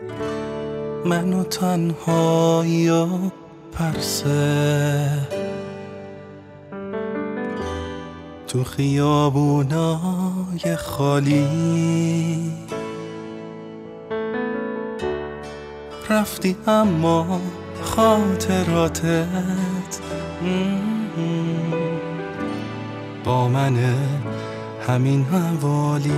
منو تنهایی و پرسه تو خیابونای خالی رفتی اما خاطراتت با منه همین حوالی.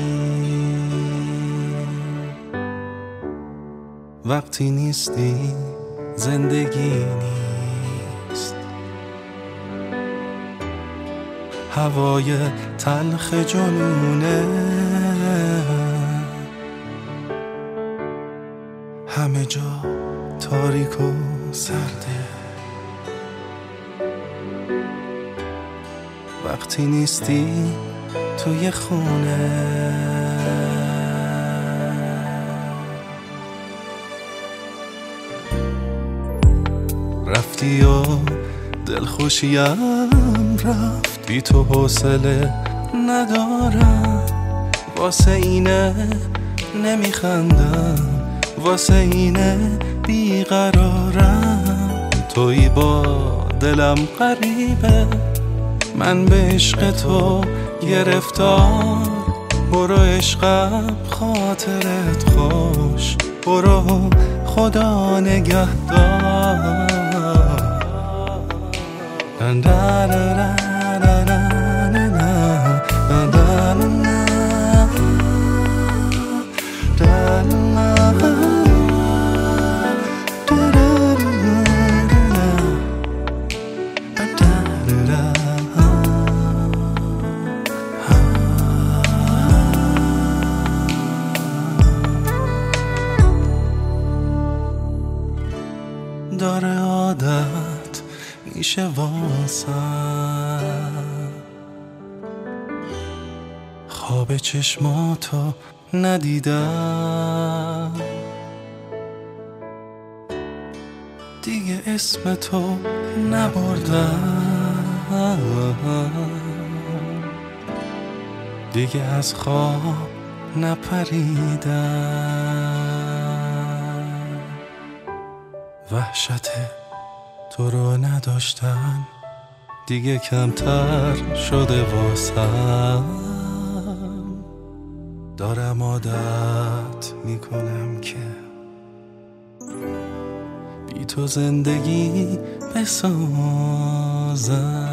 وقتی نیستی زندگی نیست، هوای تلخ جنونه همه جا تاریک و سرده. وقتی نیستی توی خونه رفتی و دلخوشیم رفت، بی تو حوصله ندارم، واسه اینه نمیخندم، واسه اینه بیقرارم. تویی با دلم غریبه، من به عشق تو گرفتار. برو عشقم خاطرت خوش، برو خدا نگهدار. داره عادت میشه واسم، خواب چشماتو ندیدم دیگه، اسم تو نبردم دیگه، از خواب نپریدم. وحشت تو رو نداشتن دیگه کمتر شده واسم. دارم عادت میکنم که بی تو زندگی بسازم.